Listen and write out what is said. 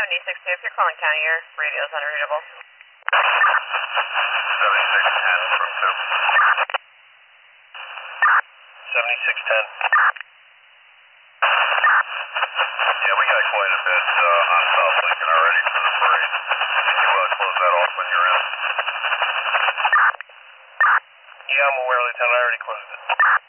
76, if you're calling county, your radio is unreadable. 7610 from 2. 7610. Yeah, we got quite a bit on South Lincoln already for the parade. Can you close that off when you're in? Yeah, I'm aware, Lieutenant. I already closed it.